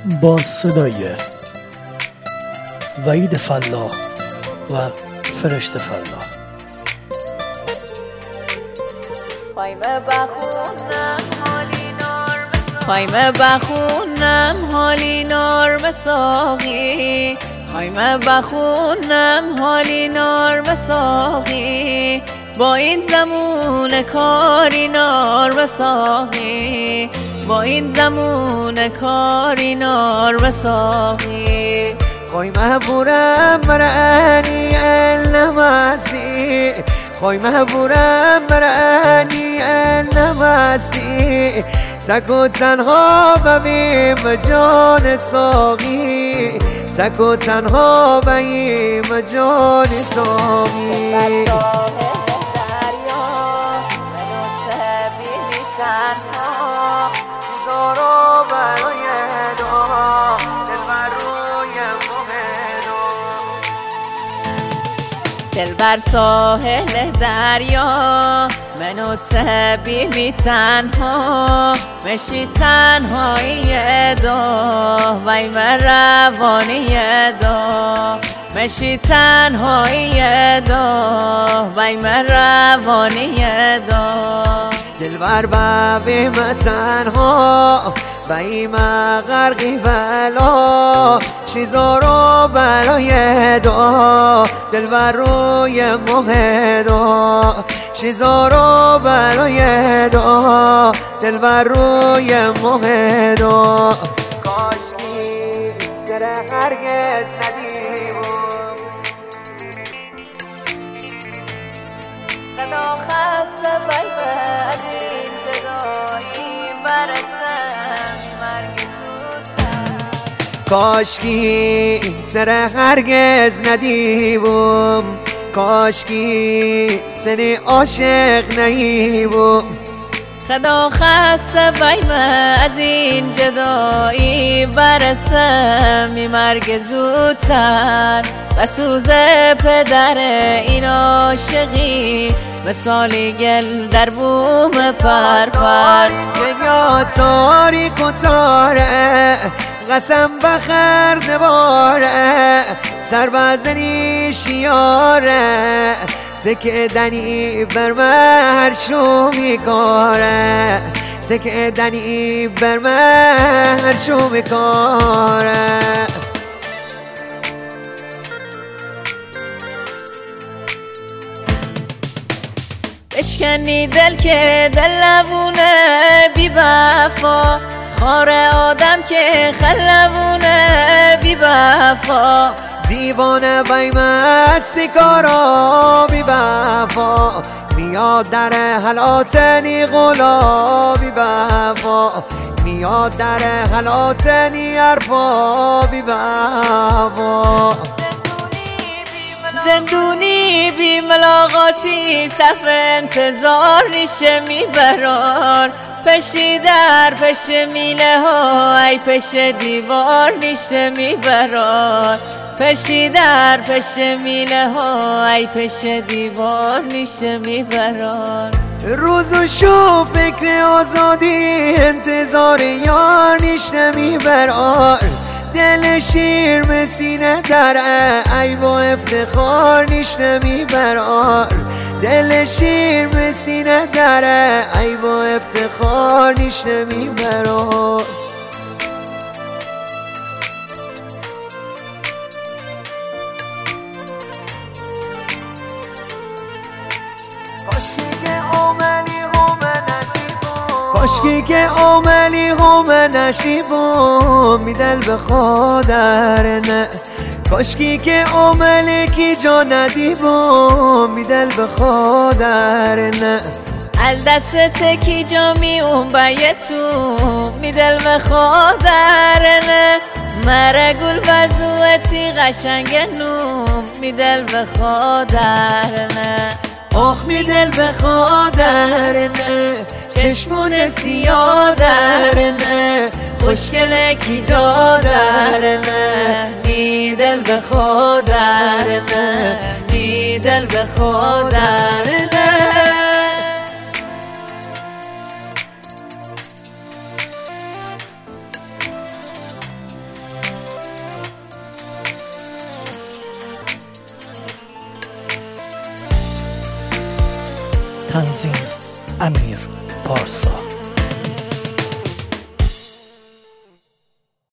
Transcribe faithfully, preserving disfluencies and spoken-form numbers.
با صدای وحید فلاح و فرشته فلاح. خوایم بخونم حالی نرم خوایم بخونم حالی نرم ساقی خوایم بخونم حالی نرم ساقی با این زمون کاری نرم ساقی با این زمون کاری نرم ساقی خوی محبورم مرانی النماستی خوی محبورم مرانی النماستی تک و تنها بمیم جان ساقی تک و تنها بمیم جان ساقی دل بر ساحل دریا من و تبیمی تنها مشی تنهایی دو وی من روانی دو مشی تنهایی دو وی من روانی دو دل بر بابی من تنها وی من غرقی بلا شیزارو بلای دو دل بر روی موه دو شیزارو بلای دو دل بر روی موه دو کاشکی سر هرگز ندیمم صدا خسته بی بدین جدایی برسم مرگ زودتر کاشکی سر هرگز ندیمم کاشکی سر عاشق نیمم صدا خسته بیم از این جدایی برسم می مرگ زودتر و سوز پدر این عاشقی مثالی گل در بوم پرپر دنیا تاریک و تاره قسم بخر نباره سر بزنی شیاره سکه دنی بر من شو میکاره سکه دنی بر من شو میکاره بشکنی دل که دل لبونه بی وفا خار آدم که خلبونه بی وفا دیوانه بی مستی کارا بی وفا میاد در حلاتنی غلا بی وفا میاد در حلاتنی عرفا بی وفا زندونی بی ملاقاتی صف انتظار نیشه میبرار پشی در پش میله ها ای پش دیوار نیشه میبرار پشی در پش میله ها ای پش دیوار نیشه میبرار روز و شو فکر آزادی انتظار یار نیشه میبرار دل شیر به سینه دره ای با افتخار نیشته میبرار دل شیر به سینه دره ای با افتخار نیشته میبرار کاشکی که عملی هم نشیبم میدل به خودرنه کاشکی که عملی کی جا ندیبم میدل به خودرنه از دست کی جا می اون بیتون میدل به خودرنه مره گل وزوتی قشنگ نوم میدل به خودرنه آخ میدل به خودرنه چشمون سیاه درنه خوشگله کی جا درنه میدل به خودرنه میدل به خودرنه تنظیم امیر پارسا.